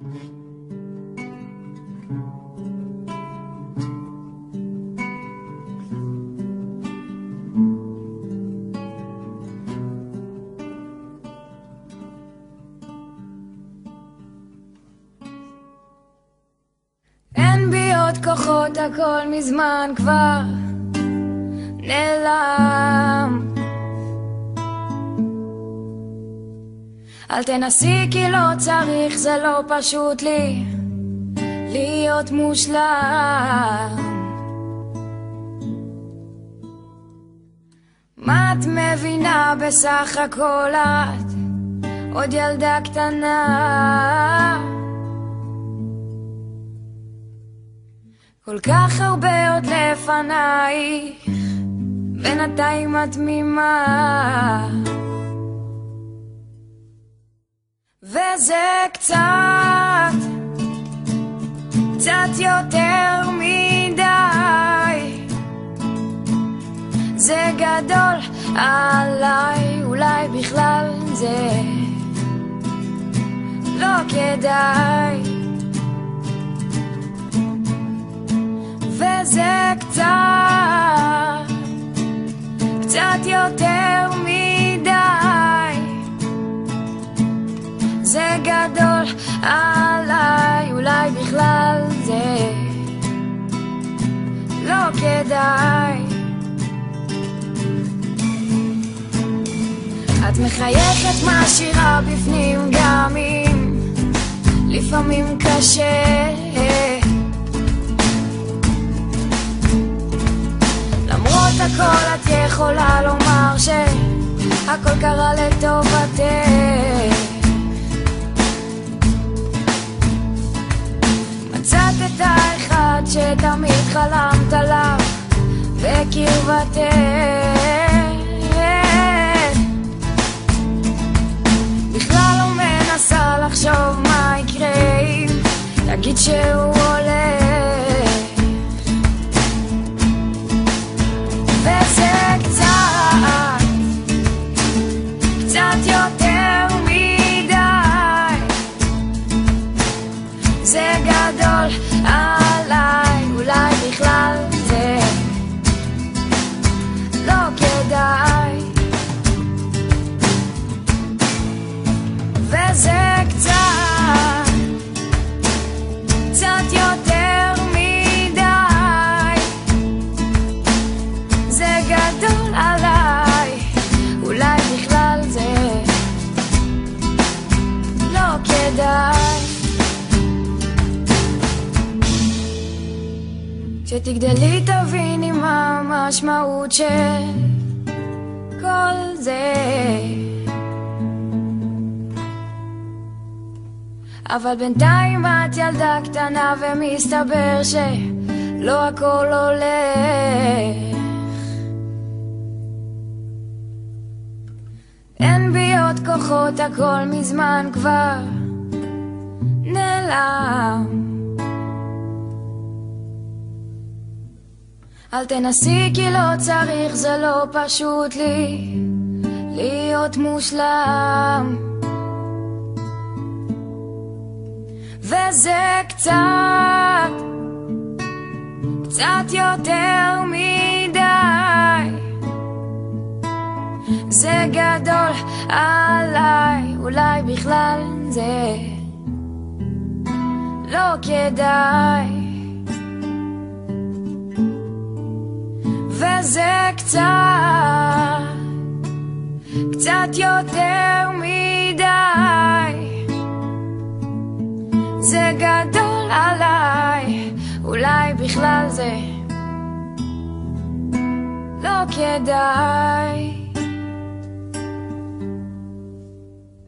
אין בי עוד כוחות, הכל מזמן כבר נעלם. אל תנסי כי לא צריך, זה לא פשוט לי להיות מושלם. מה את מבינה בסך הכל, את עוד ילדה קטנה. כל כך הרבה עוד לפנייך, בינתיים את תמימה. וזה קצת יותר מדי, זה גדול עליי, אולי בכלל זה לא כדאי. וזה קצת יותר מדי, זה גדול עליי, אולי בכלל זה לא כדאי. את מחייכת מעשירה בפנים, גם אם לפעמים קשה. למרות הכל את יכולה לומר שהכל קרה לטובתך. מצאת את האחד שתמיד חלמת עליו בקרבתך. בכלל לא מנסה לחשוב מה יקרה אם תגיד שהוא הולך. וזה קצת יותר מדי, זה גדול עליי, אולי בכלל זה לא כדאי. וזה קצת יותר מדי, זה גדול עליי, אולי בכלל זה לא כדאי. כשתגדלי תביני מה המשמעות של כל זה, אבל בינתיים את ילדה קטנה ומסתבר שלא הכל הולך. אין בי עוד כוחות, הכל מזמן כבר נעלם. אל תנסי כי לא צריך, זה לא פשוט לי להיות מושלם. וזה קצת יותר מדי, זה גדול עליי, אולי בכלל זה לא כדאי. וזה קצת יותר מדי, זה גדול עליי, אולי בכלל זה לא כדאי.